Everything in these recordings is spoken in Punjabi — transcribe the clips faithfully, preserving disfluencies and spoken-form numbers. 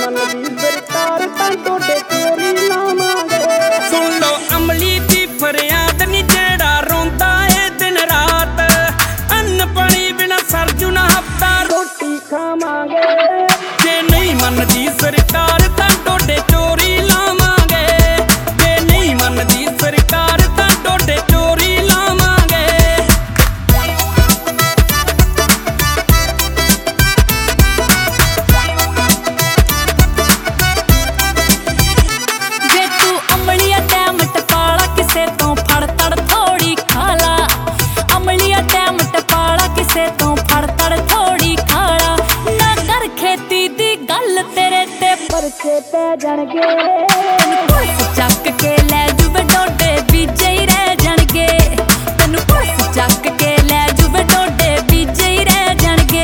ਮੰਨਦੀ ਸਰਕਾਰ ਤਾਂ ਟੋਡੇ ਤੇਰੀ ਲਾਵਾਂਗੇ। ਸੁਣ ਲੋ ਅਮਲੀ ਦੀ ਫਰਿਆਦ ਨੀ ਜਿਹੜਾ ਰੋਂਦਾ ਏ ਦਿਨ ਰਾਤ, ਅੰਨ ਪਾਣੀ ਬਿਨਾ ਸਰਜੂ ਨਾ ਹਫਤਾ ਰੋਟੀ ਖਾਵਾਂਗੇ। ਜੇ ਨਹੀਂ ਮੰਨਦੀ ਸਰਕਾਰ ਤਾਂ ਟੋਡੇ ਚੋਰੀ ਲਾਵਾਂਗੇ। ਜੇ ਨਹੀਂ ਮੰਨਦੀ ਸਰਕਾਰ ਤਾਂ ਟੋਡੇ ਚੋਰੀ ਲਾਵਾਂਗੇ। ਜੇ ਤੂੰ ਅਮਲੀਆ ਟੈਮ ਟਪਾਲਾ ਕਿਸੇ ਤੋਂ ਫੜ ਤੜ ਥੋੜੀ ਖਾਲਾ, ਅਮਲੀਆ ਟੈਮ ਟਪਾਲਾ ਕਿਸੇ ਤੋਂ ਫੜ ਤੜ ਥੋੜੀ ਖਾਲਾ। ਨਾ ਕਰ ਖੇਤੀ ਦੀ ਗੱਲ ਤੇਰੇ ਤੇ ਪਰਚੇ ਪੈ ਜਾਣਗੇ। ਤੈਨੂੰ ਪੁਲਿਸ ਚੱਕ ਕੇ ਲੈ ਜੂਵੇ ਡੋਡੇ ਬੀਜੇ ਹੀ ਰਹਿ ਜਾਣਗੇ। ਤੈਨੂੰ ਪੁਲਿਸ ਚੱਕ ਕੇ ਲੈ ਜੂਵੇ ਡੋਡੇ ਬੀਜੇ ਹੀ ਰਹਿ ਜਾਣਗੇ।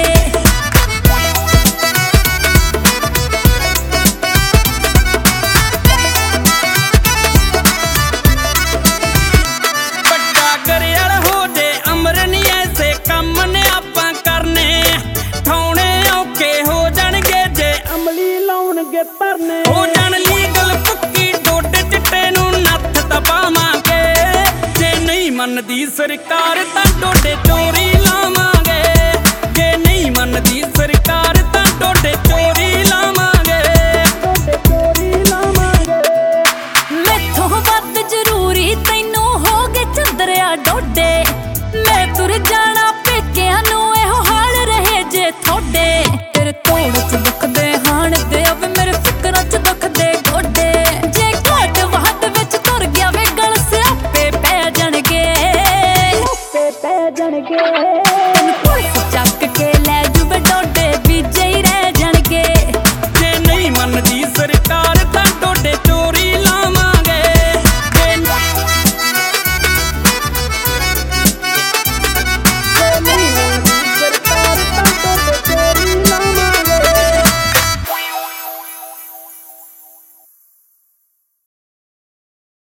ਵੱਡਾ ਗਰਿਆਲ ਹੋ ਜੇ ਅਮਰ ਨੀ ਐਸੇ ਕੰਮ ਨੇ ਆਪਾਂ ਕਰਨੇ, ਠਾਉਣੇ ਔਖੇ ਹੋ ਜਾਣਗੇ ਜੇ ਅਮਲੀ ਲਾਉਣਗੇ ਧਰਨੇ। ਹੋ ਜਾਣ ਲੀਗਲ ਪੱਕੀ ਡੋਡੇ ਚਿੱਟੇ ਨੂੰ ਨੱਥ ਦਬਾਵਾਂਗੇ। ਜੇ ਨਹੀਂ ਮੰਨਦੀ ਸਰਕਾਰ ਤਾਂ ਡੋਡੇ ਚੋਰੀ ਲਾਵਾਂਗੇ। ਜੇ ਨਹੀਂ ਮੰਨਦੀ ਸਰਕਾਰ ਤਾਂ ਡੋਡੇ ਚੋਰੀ ਲਾਵਾਂਗੇ। ਟੋਡੇ ਚੋਰੀ ਲਾਵਾਂਗੇ। ਮੈਥੋਂ ਵੱਧ ਜ਼ਰੂਰੀ ਤੈਨੂੰ ਹੋ ਗਏ ਚੰਦਰਿਆ ਡੋਡੇ। ਮੈਂ ਤੁਰ ਜਾਣਾ ਪੇਕਿਆਂ ਨੂੰ ਇਹੋ ਹਾਲ ਰਹੇ ਜੇ ਥੋਡੇ। ਤੇਰੇ ਤੋੜ ਚ ਦੁਖਦੇ ਹਾਣ ਦੇ ਅਵੇ ਮੇਰੇ ਫਿਕਰਾਂ ਚ ਦੁਖਦੇ ਗੋਡੇ। ਜੇ ਘਾਟ ਵਾਹਟ ਵਿੱਚ ਤੁਰ ਗਿਆ ਵੇ ਗਲ ਸਿਆਪੇ ਪੈ ਜਾਣਗੇ। ਤੇ ਪੈ ਜਾਣਗੇ। ਤੈਨੂੰ ਪੁਲਿਸ ਚੱਕ ਕੇ ਲੈ ਜੂਵੇ ਡੋਡੇ ਬੀਜੇ ਹੀ ਰਹਿ ਜਾਣਗੇ। ਜੇ ਨਹੀਂ ਮੰਨਦੀ ਸਰਕਾਰ